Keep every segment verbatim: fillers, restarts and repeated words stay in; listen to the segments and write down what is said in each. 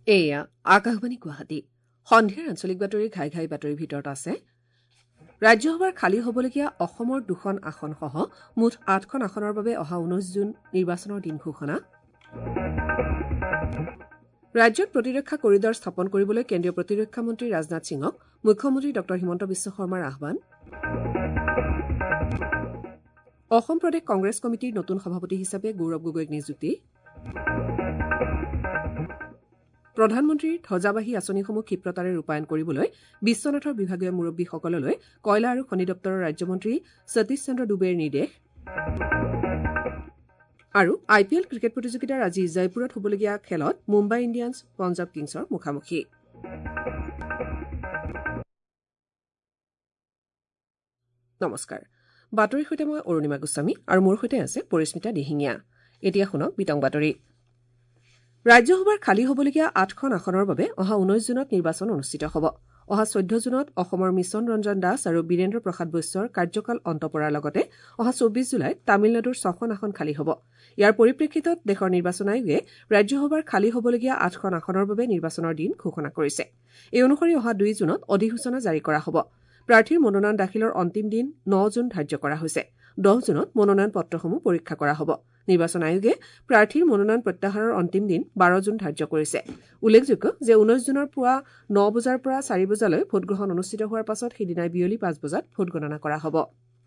এয়া আকাশবাণী গুৱাহাটী সন্ধিয়াৰ আঞ্চলিক বাতৰি ঘাই ঘাই বাতৰিৰ ভিতৰত আছে ৰাজ্যসভাৰ খালী হ'বলগীয়া অসমৰ দুখন আসনসহ মুঠ আঠখন আসনৰ বাবে অহা ঊনৈশ জুন নিৰ্বাচনৰ দিন ঘোষণা ৰাজ্যত প্ৰতিৰক্ষা কৰিডৰ স্থাপন কৰিবলৈ কেন্দ্ৰীয় প্ৰতিৰক্ষা মন্ত্ৰী ৰাজনাথ সিঙক মুখ্যমন্ত্ৰী ড হিমন্ত বিশ্ব শৰ্মাৰ আহ্বান অসম প্ৰদেশ কংগ্ৰেছ কমিটিৰ নতুন সভাপতি হিচাপে গৌৰৱ গগৈক নিযুক্তি প্ৰধানমন্ত্ৰীৰ ধ্বজাবাহী আঁচনিসমূহ ক্ষিপ্ৰতাৰে ৰূপায়ণ কৰিবলৈ বিশ্বনাথৰ বিভাগীয় মুৰব্বীসকললৈ কয়লা আৰু খনি দপ্তৰৰ ৰাজ্যমন্ত্ৰী সতীশ চন্দ্ৰ ডুবেৰ নিৰ্দেশ আৰু আই পি এল ক্ৰিকেট প্ৰতিযোগিতাৰ আজি জয়পুৰত হ'বলগীয়া খেলত মুম্বাই ইণ্ডিয়ান্ছ পঞ্জাৱ কিংছৰ মুখামুখি নমস্কাৰ বাতৰিৰ সৈতে মই অৰুণিমা গোস্বামী আৰু মোৰ সৈতে আছে পৰিস্মিতা দিহিঙীয়া এতিয়া শুনক বিতং বাতৰি ৰাজ্যসভাৰ খালী হ'বলগীয়া আঠখন আসনৰ বাবে অহা ঊনৈশ জুনত নিৰ্বাচন অনুষ্ঠিত হ'ব অহা চৈধ্য জুনত অসমৰ মিছন ৰঞ্জন দাস আৰু বীৰেন্দ্ৰ প্ৰসাদ বৈশ্যৰ কাৰ্যকাল অন্ত পৰাৰ লগতে অহা চৌব্বিছ জুলাইত তামিলনাডুৰ ছখন আসন খালী হ'ব ইয়াৰ পৰিপ্ৰেক্ষিতত দেশৰ নিৰ্বাচন আয়োগে ৰাজ্যসভাৰ খালী হ'বলগীয়া আঠখন আসনৰ বাবে নিৰ্বাচনৰ দিন ঘোষণা কৰিছে এই অনুসৰি অহা দুই জুনত অধিসূচনা জাৰি কৰা হ'ব প্ৰাৰ্থীৰ মনোনয়ন দাখিলৰ অন্তিম দিন ন জুন ধাৰ্য কৰা হৈছে দহ জুনত মনোনয়ন পত্ৰসমূহ পৰীক্ষা কৰা হ'ব নিৰ্বাচন আয়োগে প্ৰাৰ্থীৰ মনোনয়ন প্ৰত্যাহাৰৰ অন্তিম দিন বাৰ জুন ধাৰ্য কৰিছে উল্লেখযোগ্য যে ঊনৈশ জুনৰ পুৱা ন বজাৰ পৰা চাৰি বজালৈ ভোটগ্ৰহণ অনুষ্ঠিত হোৱাৰ পাছত সিদিনাই বিয়লি পাঁচ বজাত ভোট গণনা কৰা হ'ব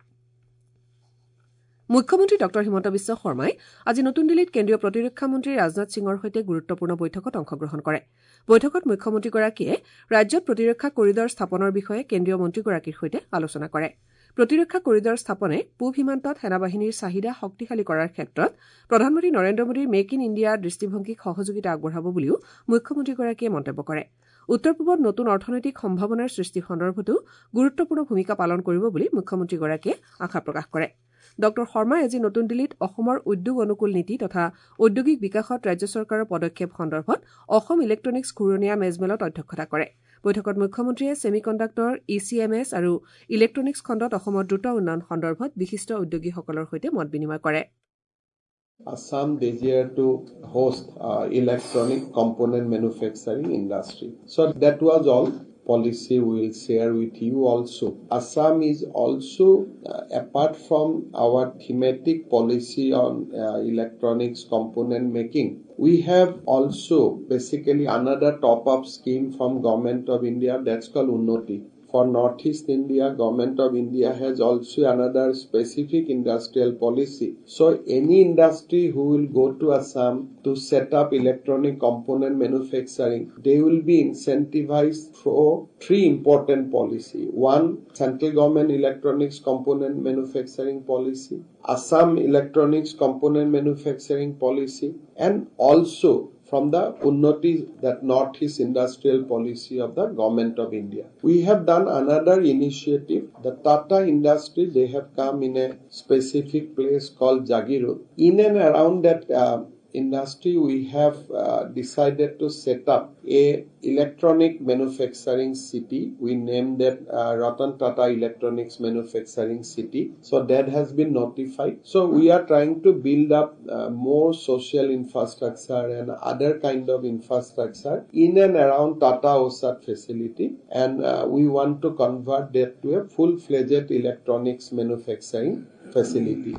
মুখ্যমন্ত্ৰী ড হিমন্ত বিশ্ব শৰ্মাই আজি নতুন দিল্লীত কেন্দ্ৰীয় প্ৰতিৰক্ষা মন্ত্ৰী ৰাজনাথ সিঙৰ সৈতে গুৰুত্বপূৰ্ণ বৈঠকত অংশগ্ৰহণ কৰে বৈঠকত মুখ্যমন্ত্ৰীগৰাকীয়ে ৰাজ্যত প্ৰতিৰক্ষা কৰিডৰ স্থাপনৰ বিষয়ে কেন্দ্ৰীয় মন্ত্ৰীগৰাকীৰ সৈতে আলোচনা কৰে প্ৰতিৰক্ষা কৰিডৰ স্থাপনে পূব সীমান্তত সেনাবাহিনীৰ চাহিদা শক্তিশালী কৰাৰ ক্ষেত্ৰত প্ৰধানমন্ত্ৰী নৰেন্দ্ৰ মোদীৰ মেক ইন ইণ্ডিয়া দৃষ্টিভংগীক সহযোগিতা আগবঢ়াব বুলিও মুখ্যমন্ত্ৰীগৰাকীয়ে মন্তব্য কৰে উত্তৰ পূবত নতুন অৰ্থনৈতিক সম্ভাৱনাৰ সৃষ্টি সন্দৰ্ভতো গুৰুত্বপূৰ্ণ ভূমিকা পালন কৰিব বুলি মুখ্যমন্ত্ৰীগৰাকীয়ে আশা প্ৰকাশ কৰে ড শৰ্মাই আজি নতুন দিল্লীত অসমৰ উদ্যোগ অনুকূল নীতি তথা ঔদ্যোগিক বিকাশত ৰাজ্য চৰকাৰৰ পদক্ষেপ সন্দৰ্ভত অসম ইলেক্ট্ৰনিক্স ঘূৰণীয়া মেজমেলত অধ্যক্ষতা কৰে বৈঠকত মুখ্যমন্ত্ৰীয়ে semiconductor E C M S আৰু ইলেক্ট্ৰনিক্স খণ্ডত অসমৰ দ্ৰুত উন্নয়ন সন্দৰ্ভত বিশিষ্ট উদ্যোগীসকলৰ সৈতে মত বিনিময় কৰে Assam desired to host uh, electronic component manufacturing industry. So that was all policy we will share with you also. Assam is also, uh, apart from our thematic policy on uh, electronics component making, we have also basically another top-up scheme from Government of India that's called Unnati. For Northeast India, Government of India has also another specific industrial policy. So any industry who will go to Assam to set up electronic component manufacturing, they will be incentivized for three important policy. One, central government electronics component manufacturing policy, Assam electronics component manufacturing policy, and also from the Unnati, that Northeast industrial policy of the Government of India. We have done another initiative. The Tata industry, they have come in a specific place called Jagirud. In and around that uh, industry, we have uh, decided to set up a electronic manufacturing city. We named that uh, Ratan Tata Electronics Manufacturing City. So that has been notified. So we are trying to build up uh, more social infrastructure and other kind of infrastructure in and around Tata OSAT facility. And uh, we want to convert that to a full-fledged electronics manufacturing facility.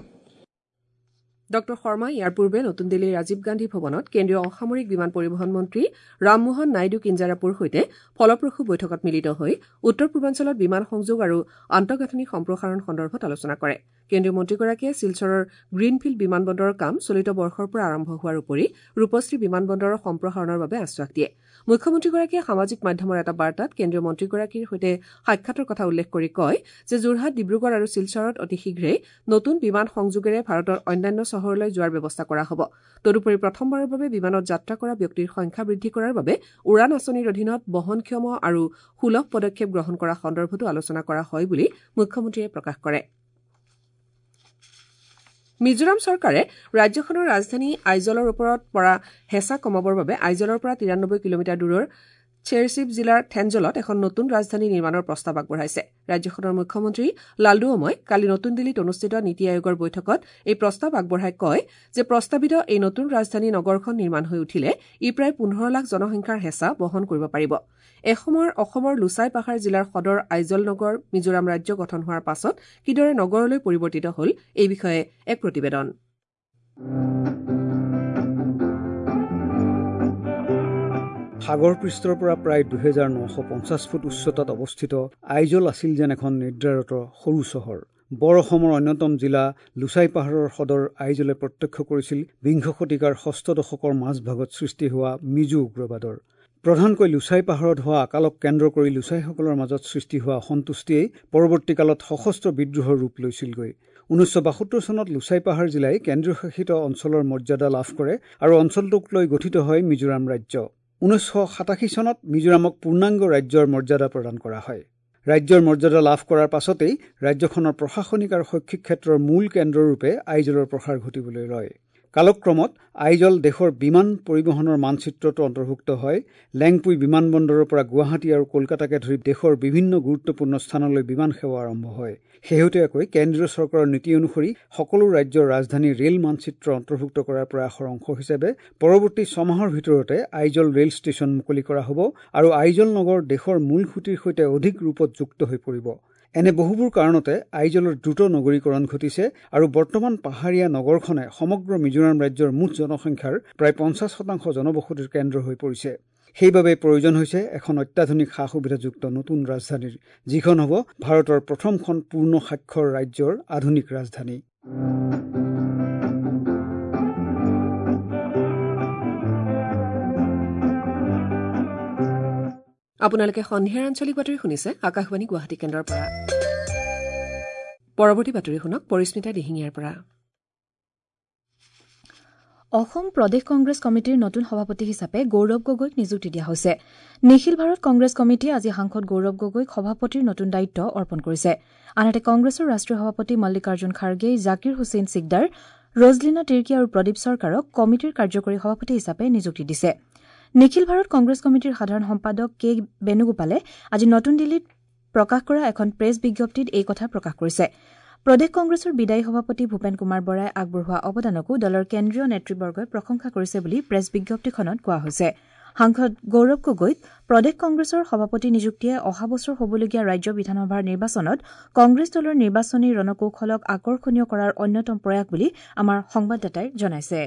ড শৰ্মা ইয়াৰ পূৰ্বে নতুন দিল্লীৰ ৰাজীৱ গান্ধী ভৱনত কেন্দ্ৰীয় অসামৰিক বিমান পৰিবহণ মন্ত্ৰী ৰামমোহন নাইডু কিঞ্জাৰাপুৰ সৈতে ফলপ্ৰসূ বৈঠকত মিলিত হৈ উত্তৰ পূৰ্বাঞ্চলত বিমান সংযোগ আৰু আন্তঃগাঁথনি সম্প্ৰসাৰণ সন্দৰ্ভত আলোচনা কৰে কেন্দ্ৰীয় মন্ত্ৰীগৰাকীয়ে শিলচৰৰ গ্ৰীণফিল্ড বিমান বন্দৰৰ কাম চলিত বৰ্ষৰ পৰা আৰম্ভ হোৱাৰ উপৰি ৰূপশ্ৰী বিমান বন্দৰৰ সম্প্ৰসাৰণৰ বাবে আশ্বাস দিয়ে মুখ্যমন্ত্ৰীগৰাকীয়ে সামাজিক মাধ্যমৰ এটা বাৰ্তাত কেন্দ্ৰীয় মন্ত্ৰীগৰাকীৰ সৈতে সাক্ষাতৰ কথা উল্লেখ কৰি কয় যে যোৰহাট ডিব্ৰুগড় আৰু শিলচৰত অতি শীঘ্ৰেই নতুন বিমান সংযোগেৰে ভাৰতৰ অন্যান্য চহৰলৈ যোৱাৰ ব্যৱস্থা কৰা হ'ব তদুপৰি প্ৰথমবাৰৰ বাবে বিমানত যাত্ৰা কৰা ব্যক্তিৰ সংখ্যা বৃদ্ধি কৰাৰ বাবে উড়ান আঁচনিৰ অধীনত বহনক্ষম আৰু সুলভ পদক্ষেপ গ্ৰহণ কৰা সন্দৰ্ভতো আলোচনা কৰা হয় বুলি মুখ্যমন্ত্ৰীয়ে প্ৰকাশ কৰে মিজোৰাম চৰকাৰে ৰাজ্যখনৰ ৰাজধানী আইজলৰ ওপৰত পৰা হেঁচা কমাবৰ বাবে আইজলৰ পৰা তিৰানব্বৈ কিলোমিটাৰ দূৰৰ চেৰচিপ জিলাৰ থেনজলত এখন নতুন ৰাজধানী নিৰ্মাণৰ প্ৰস্তাৱ আগবঢ়াইছে ৰাজ্যখনৰ মুখ্যমন্ত্ৰী লালডুঅমই কালি নতুন দিল্লীত অনুষ্ঠিত নীতি আয়োগৰ বৈঠকত এই প্ৰস্তাৱ আগবঢ়াই কয় যে প্ৰস্তাৱিত এই নতুন ৰাজধানী নগৰখন নিৰ্মাণ হৈ উঠিলে ই প্ৰায় পোন্ধৰ লাখ জনসংখ্যাৰ হেঁচা বহন কৰিব পাৰিব এসময়ৰ অসমৰ লুচাই পাহাৰ জিলাৰ সদৰ আইজল নগৰ মিজোৰাম ৰাজ্য গঠন হোৱাৰ পাছত কিদৰে নগৰলৈ পৰিৱৰ্তিত হ'ল এই বিষয়ে এক প্ৰতিবেদন সাগৰ পৃষ্ঠৰ পৰা প্ৰায় দুহেজাৰ নশ পঞ্চাছ ফুট উচ্চতাত অৱস্থিত আইজল আছিল যেন এখন নিৰ্ধাৰিত সৰু চহৰ বৰ অসমৰ অন্যতম জিলা লুচাই পাহাৰৰ সদৰ আইজলে প্ৰত্যক্ষ কৰিছিল বিংশ শতিকাৰ ষষ্ঠ দশকৰ মাজভাগত সৃষ্টি হোৱা মিজো উগ্ৰবাদৰ প্ৰধানকৈ লুচাই পাহাৰত হোৱা আকালক কেন্দ্ৰ কৰি লুচাইসকলৰ মাজত সৃষ্টি হোৱা অসন্তুষ্টিয়ে পৰৱৰ্তীকালত সশস্ত্ৰ বিদ্ৰোহৰ ৰূপ লৈছিলগৈ ঊনৈছশ বাসত্তৰ চনত লুচাই পাহাৰ জিলাই কেন্দ্ৰীয় শাসিত অঞ্চলৰ মৰ্যাদা লাভ কৰে আৰু অঞ্চলটোক লৈ গঠিত হয় মিজোৰাম ৰাজ্য ঊনৈছশ সাতাশী চনত মিজোৰামক পূৰ্ণাংগ ৰাজ্যৰ মৰ্যাদা প্ৰদান কৰা হয় ৰাজ্যৰ মৰ্যাদা লাভ কৰাৰ পাছতেই ৰাজ্যখনৰ প্ৰশাসনিক আৰু শৈক্ষিক ক্ষেত্ৰৰ মূল কেন্দ্ৰৰূপে আইজলৰ প্ৰসাৰ ঘটিবলৈ লয় কালক্ৰমত আইজল দেশৰ বিমান পৰিবহণৰ মানচিত্ৰতো অন্তৰ্ভুক্ত হয় লেংপুই বিমানবন্দৰৰ পৰা গুৱাহাটী আৰু কলকাতাকে ধৰি দেশৰ বিভিন্ন গুৰুত্বপূৰ্ণ স্থানলৈ বিমান সেৱা আৰম্ভ হয় শেহতীয়াকৈ কেন্দ্ৰীয় চৰকাৰৰ নীতি অনুসৰি সকলো ৰাজ্যৰ ৰাজধানী ৰেল মানচিত্ৰ অন্তৰ্ভুক্ত কৰাৰ প্ৰয়াসৰ অংশ হিচাপে পৰৱৰ্তী ছমাহৰ ভিতৰতে আইজল ৰেল ষ্টেচন মুকলি কৰা হ'ব আৰু আইজল নগৰ দেশৰ মূল খুঁটিৰ সৈতে অধিক ৰূপত যুক্ত হৈ পৰিব এনে বহুবোৰ কাৰণতে আইজলৰ দ্ৰুত নগৰীকৰণ ঘটিছে আৰু বৰ্তমান পাহাৰীয়া নগৰখনে সমগ্ৰ মিজোৰাম ৰাজ্যৰ মুঠ জনসংখ্যাৰ প্ৰায় পঞ্চাছ শতাংশ জনবসতিৰ কেন্দ্ৰ হৈ পৰিছে সেইবাবে প্ৰয়োজন হৈছে এখন অত্যাধুনিক সা সুবিধাযুক্ত নতুন ৰাজধানীৰ যিখন হ'ব ভাৰতৰ প্ৰথমখন পূৰ্ণ সাক্ষৰ ৰাজ্যৰ আধুনিক ৰাজধানী আপোনালোকে সন্ধিয়াৰ আঞ্চলিক বাতৰি শুনিছে আকাশবাণী গুৱাহাটী কেন্দ্ৰৰ পৰা পৰৱৰ্তী বাতৰি শুনক পৰিস্মিতা দিহিঙীয়াৰ পৰা অসম প্ৰদেশ কংগ্ৰেছ কমিটিৰ নতুন সভাপতি হিচাপে গৌৰৱ গগৈক নিযুক্তি দিয়া হৈছে নিখিল ভাৰত কংগ্ৰেছ কমিটিয়ে আজি সাংসদ গৌৰৱ গগৈক সভাপতিৰ নতুন দায়িত্ব অৰ্পণ কৰিছে আনহাতে কংগ্ৰেছৰ ৰাষ্ট্ৰীয় সভাপতি মল্লিকাৰ্জুন খাৰ্গে জাকিৰ হুছেইন সিকদাৰ ৰজলিনা তিৰ্কী আৰু প্ৰদীপ চৰকাৰক কমিটিৰ কাৰ্যকৰী সভাপতি হিচাপে নিযুক্তি দিছে নিখিল ভাৰত কংগ্ৰেছ কমিটিৰ সাধাৰণ সম্পাদক কে বেণুগোপালে আজি নতুন দিল্লীত প্ৰকাশ কৰা এখন প্ৰেছ বিজ্ঞপ্তিত এই কথা প্ৰকাশ কৰিছে প্ৰদেশ কংগ্ৰেছৰ বিদায়ী সভাপতি ভূপেন কুমাৰ বৰাই আগবঢ়োৱা অৱদানকো দলৰ কেন্দ্ৰীয় নেতৃবৰ্গই প্ৰশংসা কৰিছে বুলি প্ৰেছ বিজ্ঞপ্তিখনত কোৱা হৈছে সাংসদ গৌৰৱ গগৈক প্ৰদেশ কংগ্ৰেছৰ সভাপতি নিযুক্তিয়ে অহা বছৰ হ'বলগীয়া ৰাজ্য বিধানসভাৰ নিৰ্বাচনত কংগ্ৰেছ দলৰ নিৰ্বাচনী ৰণকৌশলক আকৰ্ষণীয় কৰাৰ অন্যতম প্ৰয়াস বুলি আমাৰ সংবাদদাতাই জনাইছে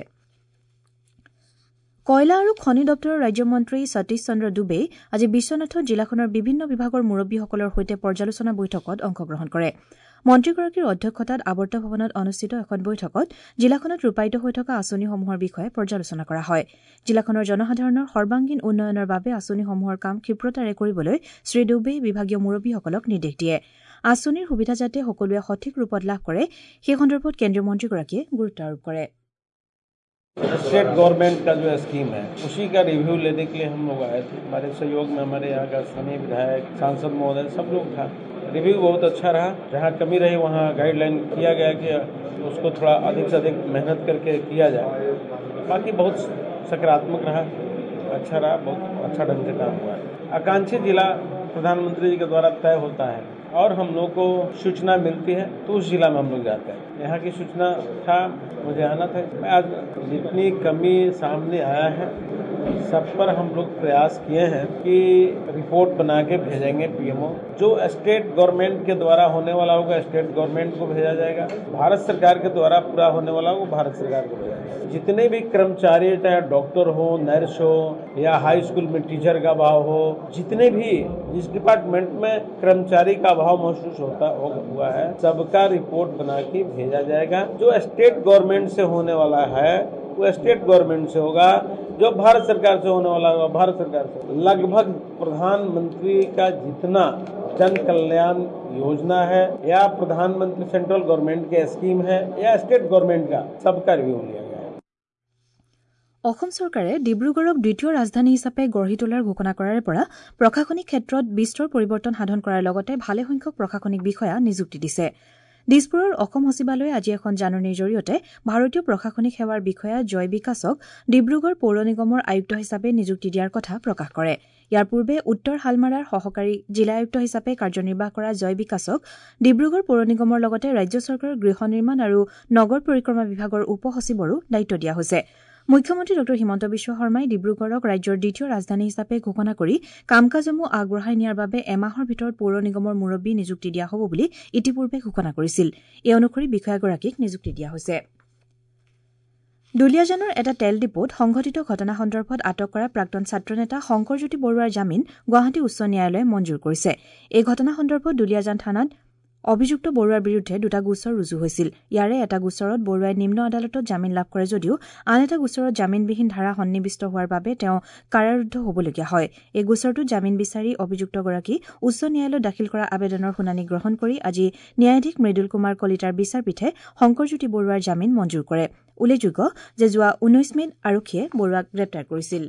কয়লা আৰু খনি দপ্তৰৰ ৰাজ্যমন্ত্ৰী সতীশ চন্দ্ৰ ডুবে আজি বিশ্বনাথত জিলাখনৰ বিভিন্ন বিভাগৰ মুৰব্বীসকলৰ সৈতে পৰ্যালোচনা বৈঠকত অংশগ্ৰহণ কৰে মন্ত্ৰীগৰাকীৰ অধ্যক্ষতাত আৱৰ্ত ভৱনত অনুষ্ঠিত এখন বৈঠকত জিলাখনত ৰূপায়িত হৈ থকা আঁচনিসমূহৰ বিষয়ে পৰ্যালোচনা কৰা হয় জিলাখনৰ জনসাধাৰণৰ সৰ্বাংগীন উন্নয়নৰ বাবে আঁচনিসমূহৰ কাম ক্ষীপ্ৰতাৰে কৰিবলৈ শ্ৰী ডুবে বিভাগীয় মুৰব্বীসকলক নিৰ্দেশ দিয়ে আঁচনিৰ সুবিধা যাতে সকলোৱে সঠিক ৰূপত লাভ কৰে সেই সন্দৰ্ভত কেন্দ্ৰীয় মন্ত্ৰীগৰাকীয়ে গুৰুত্ব আৰোপ কৰে स्टेट गवर्नमेंट का जो स्कीम है उसी का रिव्यू लेने के लिए हम लोग आए थे हमारे सहयोग में हमारे यहाँ का स्थानीय विधायक सांसद महोदय सब लोग था रिव्यू बहुत अच्छा रहा जहाँ कमी रही वहाँ गाइडलाइन किया गया कि उसको थोड़ा अधिक से अधिक मेहनत करके किया जाए बाकी बहुत सकारात्मक रहा अच्छा रहा बहुत अच्छा ढंग से काम हुआ है आकांक्षी जिला प्रधानमंत्री जी के द्वारा तय होता है और हम लोग को सूचना मिलती है तो उस जिला में हम लोग जाते हैं यहाँ की सूचना था मुझे आना था आज जितनी कमी सामने आया है सब पर हम लोग प्रयास किए हैं कि रिपोर्ट बना के भेजेंगे पीएमओ जो स्टेट गवर्नमेंट के द्वारा होने वाला होगा स्टेट गवर्नमेंट को भेजा जाएगा भारत सरकार के द्वारा पूरा होने वाला होगा भारत सरकार को भेजा जाएगा जितने भी कर्मचारी चाहे डॉक्टर हो नर्स हो या हाई स्कूल में टीचर का अभाव हो जितने भी जिस डिपार्टमेंट में कर्मचारी का अभाव महसूस होता हुआ है सबका रिपोर्ट बना के भेजा जाएगा जो स्टेट गवर्नमेंट से होने वाला है वो स्टेट गवर्नमेंट से होगा जो भारत सरकार से होने वाला होगा भारत सरकार से लगभग प्रधानमंत्री का जितना जन कल्याण योजना है या प्रधानमंत्री सेंट्रल गवर्नमेंट के स्कीम है या स्टेट गवर्नमेंट का सबका रिव्यू लिया गया है অসম চৰকাৰে ডিব্ৰুগড়ক দ্বিতীয় ৰাজধানী হিচাপে গঢ়ি তোলাৰ ঘোষণা কৰাৰ পৰা প্ৰশাসনিক ক্ষেত্ৰত বিস্তৰ পৰিৱৰ্তন সাধন কৰাৰ লগতে ভালেসংখ্যক প্ৰশাসনিক বিষয়া নিযুক্তি দিছে দিছপুৰৰ অসম সচিবালয়ে আজি এখন জাননীৰ জৰিয়তে ভাৰতীয় প্ৰশাসনিক সেৱাৰ বিষয়া জয় বিকাশক ডিব্ৰুগড় পৌৰ নিগমৰ আয়ুক্ত হিচাপে নিযুক্তি দিয়াৰ কথা প্ৰকাশ কৰে। ইয়াৰ পূৰ্বে উত্তৰ হালমাৰাৰ সহকাৰী জিলা আয়ুক্ত হিচাপে কাৰ্যনিৰ্বাহ কৰা জয় বিকাশক ডিব্ৰুগড় পৌৰ নিগমৰ লগতে ৰাজ্য চৰকাৰৰ গৃহ নিৰ্মাণ আৰু নগৰ পৰিক্ৰমা বিভাগৰ উপ সচিবৰো দায়িত্ব দিয়া হৈছে। মুখ্যমন্ত্ৰী ড হিমন্ত বিশ্ব শৰ্মাই ডিব্ৰুগড়ক ৰাজ্যৰ দ্বিতীয় ৰাজধানী হিচাপে ঘোষণা কৰি কাম কাজসমূহ আগবঢ়াই নিয়াৰ বাবে এমাহৰ ভিতৰত পৌৰ নিগমৰ মুৰব্বী নিযুক্তি দিয়া হ'ব বুলি ইতিপূৰ্বে ঘোষণা কৰিছিল। এই অনুসৰি বিষয়াগৰাকীক নিযুক্তি দিয়া হৈছে। দুলীয়াজানৰ এটা তেল ডিপোত সংঘটিত ঘটনা সন্দৰ্ভত আটক কৰা প্ৰাক্তন ছাত্ৰনেতা শংকৰজ্যোতি বৰুৱাৰ জামিন গুৱাহাটী উচ্চ ন্যায়ালয়ে মঞ্জুৰ কৰিছে। এই ঘটনা সন্দৰ্ভত দুলীয়াজান থানাত অভিযুক্ত বৰুৱাৰ বিৰুদ্ধে দুটা গোচৰ ৰুজু হৈছিল। ইয়াৰে এটা গোচৰত বৰুৱাই নিম্ন আদালতত জামিন লাভ কৰে যদিও আন এটা গোচৰত জামিনবিহীন ধাৰা সন্নিৱিষ্ট হোৱাৰ বাবে তেওঁ কাৰাৰুদ্ধ হ'বলগীয়া হয়। এই গোচৰটোত জামিন বিচাৰি অভিযুক্তগৰাকী উচ্চ ন্যায়ালয়ত দাখিল কৰা আবেদনৰ শুনানি গ্ৰহণ কৰি আজি ন্যায়াধীশ মৃদুল কুমাৰ কলিতাৰ বিচাৰপীঠে শংকৰজ্যোতি বৰুৱাৰ জামিন মঞ্জুৰ কৰে। উল্লেখযোগ্য যে যোৱা ঊনৈশ মেত আৰক্ষীয়ে বৰুৱাক গ্ৰেপ্তাৰ কৰিছিল।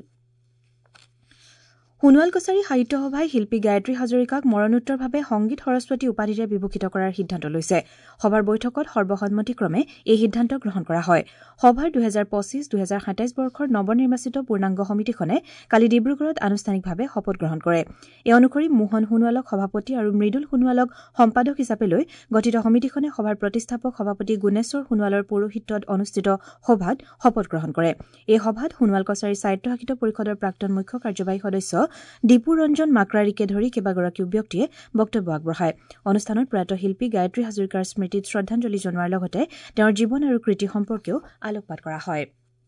সোণোৱাল কছাৰী সাহিত্য সভাই শিল্পী গায়ত্ৰী হাজৰিকাক মৰণোত্তৰভাৱে সংগীত সৰস্বতী উপাধিৰে বিভূষিত কৰাৰ সিদ্ধান্ত লৈছে। সভাৰ বৈঠকত সৰ্বসন্মতিক্ৰমে এই সিদ্ধান্ত গ্ৰহণ কৰা হয়। সভাৰ দুহেজাৰ পঁচিছ দুহেজাৰ সাতাইছ বৰ্ষৰ নৱনিৰ্বাচিত পূৰ্ণাংগ সমিতিখনে কালি ডিব্ৰুগড়ত আনুষ্ঠানিকভাৱে শপত গ্ৰহণ কৰে। এই অনুসৰি মোহন সোণোৱালক সভাপতি আৰু মৃদুল সোণোৱালক সম্পাদক হিচাপে লৈ গঠিত সমিতিখনে সভাৰ প্ৰতিষ্ঠাপক সভাপতি গুণেশ্বৰ সোণোৱালৰ পৌৰোহিত্যত অনুষ্ঠিত সভাত শপত গ্ৰহণ কৰে। এই সভাত সোণোৱাল কছাৰী স্বায়ত্তশাসিত পৰিষদৰ প্ৰাক্তন মুখ্য কাৰ্যবাহী সদস্য দীপু ৰঞ্জন মাকৰাৰীকে ধৰি কেইবাগৰাকীও ব্যক্তিয়ে বক্তব্য আগবঢ়ায়। অনুষ্ঠানত প্ৰয়াত শিল্পী গায়ত্ৰী হাজৰিকাৰ স্মৃতিত শ্ৰদ্ধাঞ্জলি জনোৱাৰ লগতে তেওঁৰ জীৱন আৰু কৃতি সম্পৰ্কেও আলোকপাত কৰা হয়।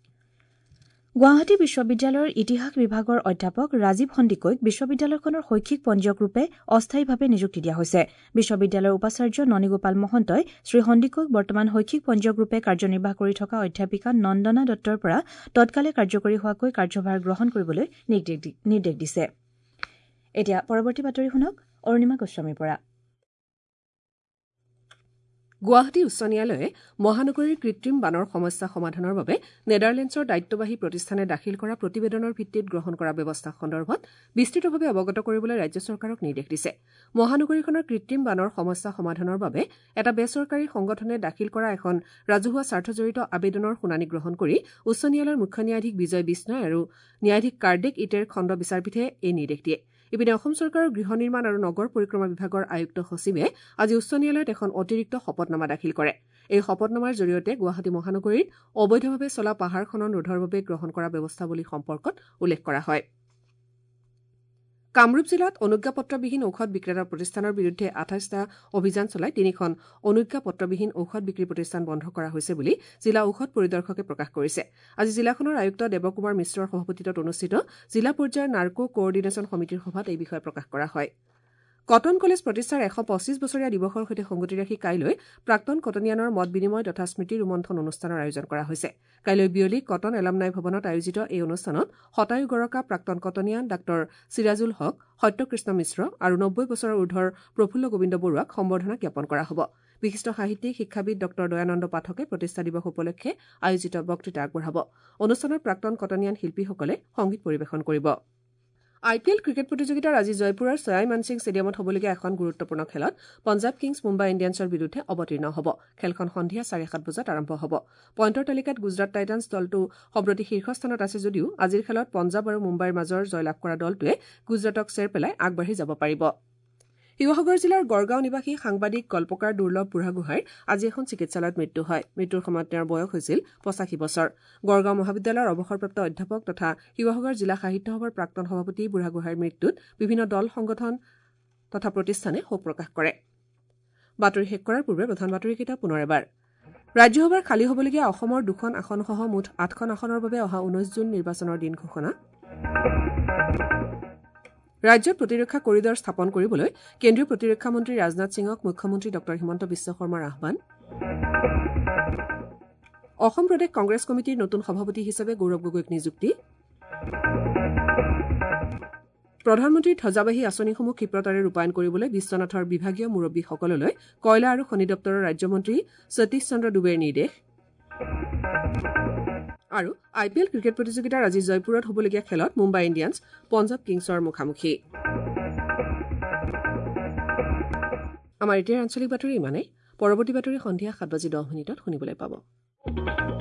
গুৱাহাটী বিশ্ববিদ্যালয়ৰ ইতিহাস বিভাগৰ অধ্যাপক ৰাজীৱ সন্দিকৈক বিশ্ববিদ্যালয়খনৰ শৈক্ষিক পঞ্জীয়ক ৰূপে অস্থায়ীভাৱে নিযুক্তি দিয়া হৈছে। বিশ্ববিদ্যালয়ৰ উপাচাৰ্য ননীগোপাল মহন্তই শ্ৰী সন্দিকৈক বৰ্তমান শৈক্ষিক পঞ্জীয়ক ৰূপে কাৰ্যনিৰ্বাহ কৰি থকা অধ্যাপিকা নন্দনা দত্তৰ পৰা তৎকালে কাৰ্যকৰী হোৱাকৈ কাৰ্যভাৰ গ্ৰহণ কৰিবলৈ নিৰ্দেশ দিছে। এতিয়া পৰৱৰ্তী বাতৰি শুনক অৰুণিমা গোস্বামীৰ পৰা। গুৱাহাটী উচ্চ ন্যায়ালয়ে মহানগৰীৰ কৃত্ৰিম বানৰ সমস্যা সমাধানৰ বাবে নেডাৰলেণ্ডছৰ দায়িত্ববাহী প্ৰতিষ্ঠানে দাখিল কৰা প্ৰতিবেদনৰ ভিত্তিত গ্ৰহণ কৰা ব্যৱস্থা সন্দৰ্ভত বিস্তৃতভাৱে অৱগত কৰিবলৈ ৰাজ্য চৰকাৰক নিৰ্দেশ দিছে। মহানগৰীখনৰ কৃত্ৰিম বানৰ সমস্যা সমাধানৰ বাবে এটা বেচৰকাৰী সংগঠনে দাখিল কৰা এখন ৰাজহুৱা স্বাৰ্থজড়িত আবেদনৰ শুনানি গ্ৰহণ কৰি উচ্চ ন্যায়ালয়ৰ মুখ্য ন্যায়াধীশ বিজয় বিষ্ণয় আৰু ন্যায়াধীশ কাৰ্ডেক ইটেৰ খণ্ড বিচাৰপীঠে এই নিৰ্দেশ দিয়ে। ইপিনে অসম চৰকাৰৰ গৃহ নিৰ্মাণ আৰু নগৰ পৰিক্ৰমা বিভাগৰ আয়ুক্ত সচিবে আজি উচ্চ ন্যায়ালয়ত এখন অতিৰিক্ত শপতনামা দাখিল কৰে। এই শপতনামাৰ জৰিয়তে গুৱাহাটী মহানগৰীত অবৈধভাৱে চলা পাহাৰ খনন ৰোধৰ বাবে গ্ৰহণ কৰা ব্যৱস্থাৱলী সম্পৰ্কত উল্লেখ কৰা হয়। কামৰূপ জিলাত অনুজ্ঞাপত্ৰবিহীন ঔষধ বিক্ৰেতা প্ৰতিষ্ঠানৰ বিৰুদ্ধে আঠাইছটা অভিযান চলাই তিনিখন অনুজ্ঞাপত্ৰবিহীন ঔষধ বিক্ৰী প্ৰতিষ্ঠান বন্ধ কৰা হৈছে বুলি জিলা ঔষধ পৰিদৰ্শকে প্ৰকাশ কৰিছে। আজি জিলাখনৰ আয়ুক্ত দেৱকুমাৰ মিশ্ৰৰ সভাপতিত্বত অনুষ্ঠিত জিলা পৰ্যায়ৰ নাৰ্কো কোঅৰ্ডিনেশ্যন সমিতিৰ সভাত এই বিষয়ে প্ৰকাশ কৰা হয়। কটন কলেজ প্ৰতিষ্ঠাৰ এশ পঁচিছ বছৰীয়া দিৱসৰ সৈতে সংগতি ৰাখি কাইলৈ প্ৰাক্তন কটনিয়ানৰ মত বিনিময় তথা স্মৃতি ৰোমন্থন অনুষ্ঠানৰ আয়োজন কৰা হৈছে। কাইলৈ বিয়লি কটন এলামনাই ভৱনত আয়োজিত এই অনুষ্ঠানত শতায়ু গৰকা প্ৰাক্তন কটনিয়ান ডাঃ চিৰাজুল হক, সত্যকৃষ্ণ মিশ্ৰ আৰু নব্বৈ বছৰৰ ঊৰ্ধৰ প্ৰফুল্ল গোবিন্দ বৰুৱাক সম্বৰ্ধনা জ্ঞাপন কৰা হ'ব। বিশিষ্ট সাহিত্যিক শিক্ষাবিদ ডঃ দয়ানন্দ পাঠকে প্ৰতিষ্ঠা দিৱস উপলক্ষে আয়োজিত বক্তৃতা আগবঢ়াব। অনুষ্ঠানত প্ৰাক্তন কটনিয়ান শিল্পীসকলে সংগীত পৰিৱেশন কৰিব। আই পি এল ক্ৰিকেট প্ৰতিযোগিতাৰ আজি জয়পুৰৰ ছয়াই মানসিং ষ্টেডিয়ামত হ'বলগীয়া এখন গুৰুত্বপূৰ্ণ খেলত পঞ্জাৱ কিংছ মুম্বাই ইণ্ডিয়ানছৰ বিৰুদ্ধে অৱতীৰ্ণ হ'ব। খেলখন সন্ধিয়া চাৰে সাত বজাত আৰম্ভ হ'ব। পইণ্টৰ তালিকাত গুজৰাট টাইটান্ছ দলটো সম্প্ৰতি শীৰ্ষস্থানত আছে যদিও আজিৰ খেলত পঞ্জাৱ আৰু মুম্বাইৰ মাজৰ জয়লাভ কৰা দলটোৱে গুজৰাটক চেৰ পেলাই আগবাঢ়ি যাব পাৰিব। শিৱসাগৰ জিলাৰ গড়গাঁও নিবাসী সাংবাদিক গল্পকাৰ দুৰ্লভ বুঢ়াগোহাঁইৰ আজি এখন চিকিৎসালয়ত মৃত্যু হয়। মৃত্যুৰ সময়ত তেওঁৰ বয়স হৈছিল পঁচাশী বছৰ। গড়গাঁও মহাবিদ্যালয়ৰ অৱসৰপ্ৰাপ্ত অধ্যাপক তথা শিৱসাগৰ জিলা সাহিত্য সভাৰ প্ৰাক্তন সভাপতি বুঢ়াগোহাঁইৰ মৃত্যুত বিভিন্ন দল সংগঠন তথা প্ৰতিষ্ঠানে শোক প্ৰকাশ কৰে। বাতৰি শেষ কৰাৰ পূৰ্বে প্ৰধান বাতৰিকেইটা পুনৰ এবাৰ। ৰাজ্যসভাৰ খালী হ'বলগীয়া অসমৰ দুখন আসনসহ মুঠ আঠখন আসনৰ বাবে অহা ঊনৈশ জুন নিৰ্বাচনৰ দিন ঘোষণা। ৰাজ্যত প্ৰতিৰক্ষা কৰিডৰ স্থাপন কৰিবলৈ কেন্দ্ৰীয় প্ৰতিৰক্ষা মন্ত্ৰী ৰাজনাথ সিঙক মুখ্যমন্ত্ৰী ডঃ হিমন্ত বিশ্ব শৰ্মাৰ আহ্বান। অসম প্ৰদেশ কংগ্ৰেছ কমিটিৰ নতুন সভাপতি হিচাপে গৌৰৱ গগৈক নিযুক্তি। প্ৰধানমন্ত্ৰীৰ ধ্বজাবাহী আঁচনিসমূহ ক্ষীপ্ৰতাৰে ৰূপায়ণ কৰিবলৈ বিশ্বনাথৰ বিভাগীয় মুৰব্বীসকললৈ কয়লা আৰু খনি দপ্তৰৰ ৰাজ্যমন্ত্ৰী সতীশ চন্দ্ৰ ডুবেৰ নিৰ্দেশ। আৰু আই পি এল ক্ৰিকেট প্ৰতিযোগিতাৰ আজি জয়পুৰত হ'বলগীয়া খেলত মুম্বাই ইণ্ডিয়ানছ পঞ্জাৱ কিংছৰ মুখামুখি। আমাৰ এতিয়াৰ আঞ্চলিক বাতৰি ইমানেই। পৰৱৰ্তী বাতৰি সন্ধিয়া সাত বাজি দহ মিনিটত শুনিবলৈ পাব।